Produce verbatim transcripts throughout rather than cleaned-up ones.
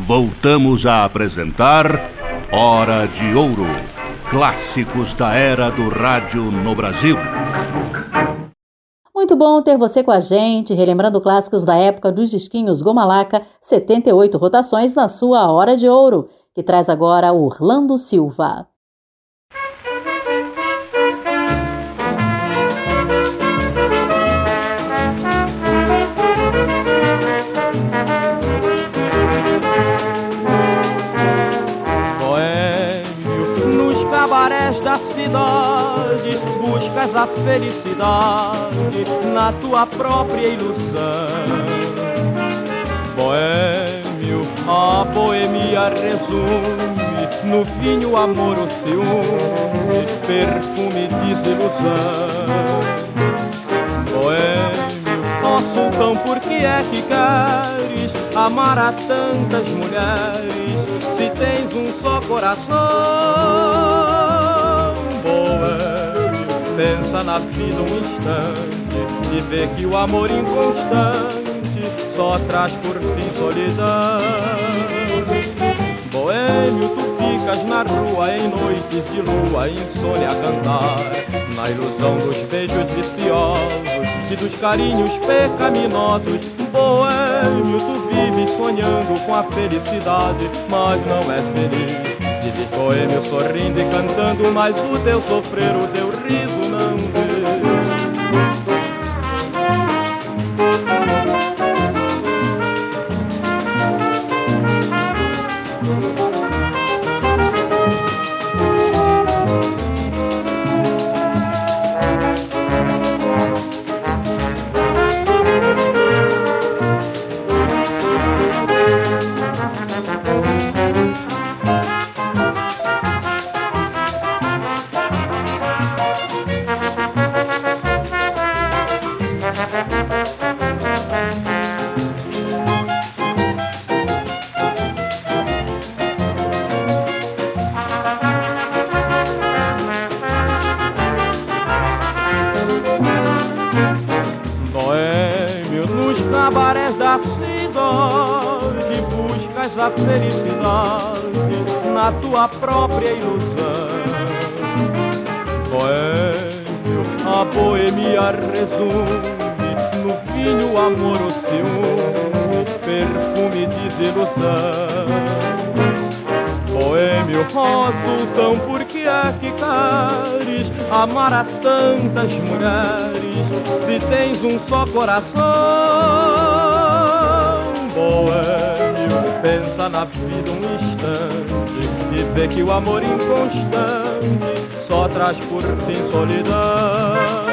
voltamos a apresentar Hora de Ouro, clássicos da era do rádio no Brasil. Muito bom ter você com a gente, relembrando clássicos da época dos disquinhos Gomalaca, setenta e oito rotações na sua Hora de Ouro, que traz agora Orlando Silva. Cabarés da cidade, buscas a felicidade na tua própria ilusão. Boêmio, a boemia resume no vinho, amor, o ciúme, perfume, desilusão. Boêmio, ó sultão, por que é que queres amar a tantas mulheres se tens um só coração? Pensa na vida um instante e vê que o amor inconstante só traz por fim solidão. Boêmio, tu ficas na rua em noites de lua, insônia a cantar, na ilusão dos beijos viciosos e dos carinhos pecaminosos. Boêmio, tu vives sonhando com a felicidade, mas não és feliz. Vives boêmio sorrindo e cantando, mas o teu sofrer, o teu riso não vê. A felicidade na tua própria ilusão. Boêmio, a boemia resume no vinho, amor, o ciúme, perfume, desilusão. Boêmio, ó sultão, por que é que queres amar a tantas mulheres se tens um só coração? Boêmio, pensa na vida um instante e vê que o amor inconstante só traz por fim solidão.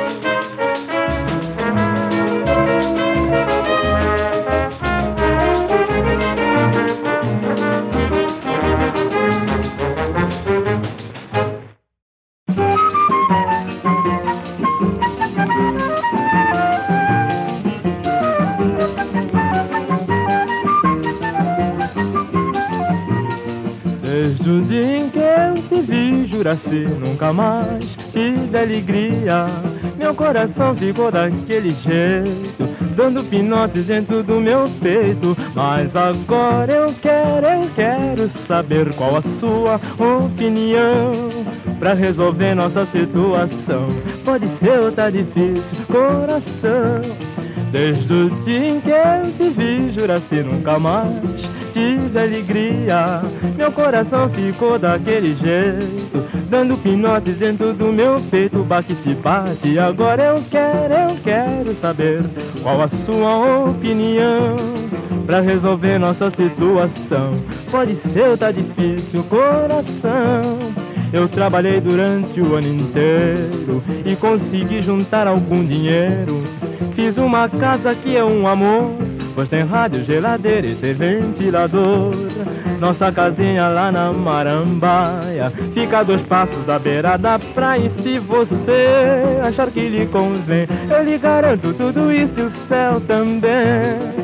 Se nunca mais tive alegria, meu coração ficou daquele jeito, dando pinotes dentro do meu peito. Mas agora eu quero, eu quero saber qual a sua opinião pra resolver nossa situação. Pode ser ou tá difícil, coração. Desde o dia em que eu te vi, Juraci, nunca mais tive alegria, meu coração ficou daquele jeito, dando pinotes dentro do meu peito. Bate-te, bate, agora eu quero, eu quero saber qual a sua opinião pra resolver nossa situação. Pode ser ou tá difícil, coração. Eu trabalhei durante o ano inteiro e consegui juntar algum dinheiro. Fiz uma casa que é um amor, pois tem rádio, geladeira e tem ventilador. Nossa casinha lá na Marambaia fica a dois passos da beira da praia. E se você achar que lhe convém, eu lhe garanto tudo isso e o céu também.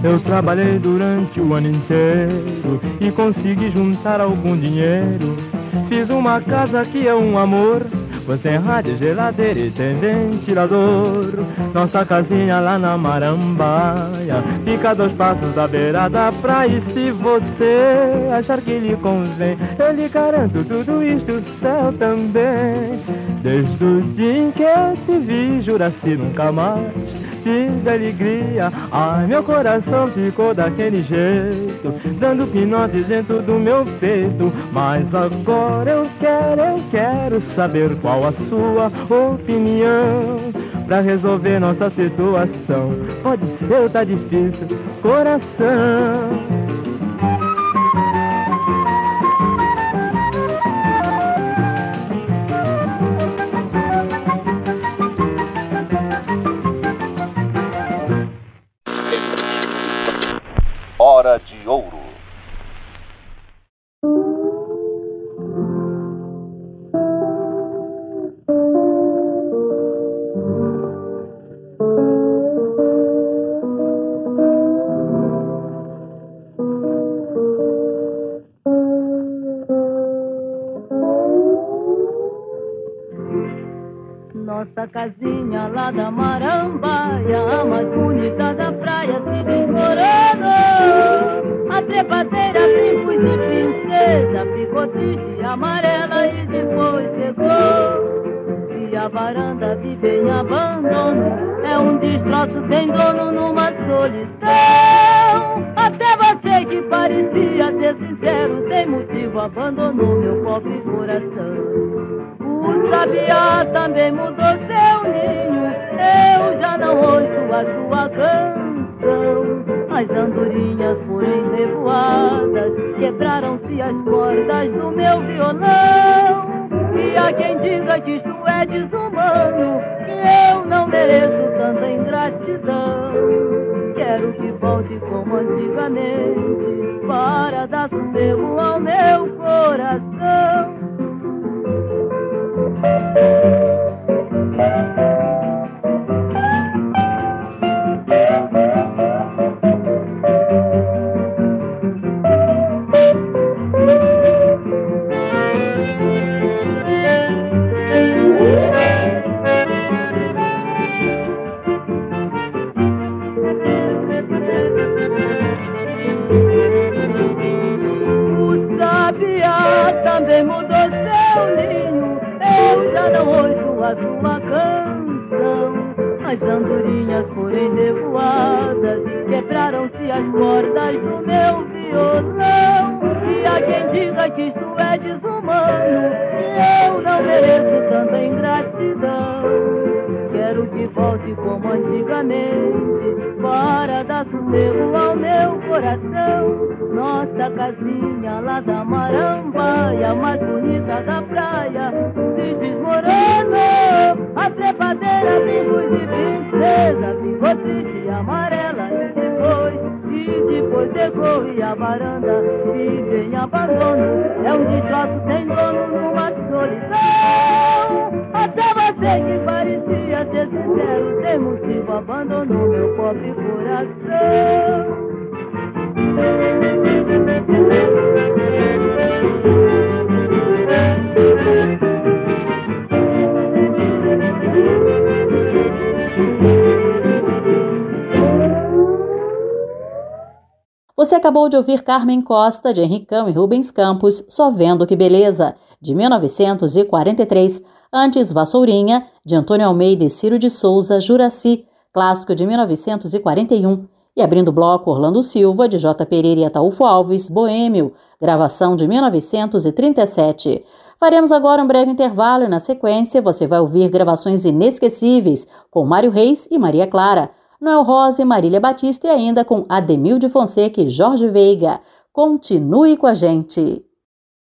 Eu trabalhei durante o ano inteiro e consegui juntar algum dinheiro. Fiz uma casa que é um amor, pois tem rádio, geladeira e tem ventilador. Nossa casinha lá na Marambaia fica a dois passos da beira da praia. E se você achar que lhe convém, eu lhe garanto tudo isto, o céu também. Desde o dia em que eu te vi, Juraci, nunca mais tive alegria. Ai, meu coração ficou daquele jeito, dando pinotes dentro do meu peito. Mas agora eu quero, eu quero saber qual a sua opinião pra resolver nossa situação. Pode ser ou tá difícil, coração. Hora de Ouro. Nossa casinha lá da Marambaia, a mais bonita da praia, se desmoronou. A trepadeira, brincos de princesa, ficou triste, amarela e depois chegou. E a varanda vive em abandono, é um destroço sem dono numa solidão. Até você que parecia ser sincero, sem motivo abandonou meu pobre coração. O sabiá também mudou seu ninho, eu já não ouço a sua canção. As andorinhas foram revoadas, quebraram-se as cordas do meu violão. E há quem diga que isto é desumano, que eu não mereço tanta ingratidão. Quero que volte como antigamente, para dar sossego ao meu coração. O sabiá também mudou seu ninho, eu já não ouço a sua canção. As andorinhas foram revoadas, quebraram-se as cordas do meu violão. E há quem diga que isto é desumano, que eu não mereço tanta ingratidão. Quero que volte como antigamente, para dar sossego ao meu coração. Nossa casinha lá da Marambaia, mais bonita da praia, se desmoronou. A trepadeira, brincos de princesa, ficou triste e amarela e depois, e depois chegou. E a varanda vive em abandono, é um destroço sem dono numa solidão. Até você que parecia ser sincero, sem motivo abandonou meu pobre coração. Você acabou de ouvir Carmen Costa, de Henricão e Rubens Campos, Só Vendo Que Beleza, de mil novecentos e quarenta e três. Antes, Vassourinha, de Antônio Almeida e Ciro de Souza, Juraci, clássico de mil novecentos e quarenta e um. E abrindo o bloco, Orlando Silva, de J. Pereira e Ataúfo Alves, Boêmio, gravação de mil novecentos e trinta e sete. Faremos agora um breve intervalo e, na sequência, você vai ouvir gravações inesquecíveis com Mário Reis e Maria Clara, Noel Rosa e Marília Batista e ainda com Ademilde Fonseca e Jorge Veiga. Continue com a gente!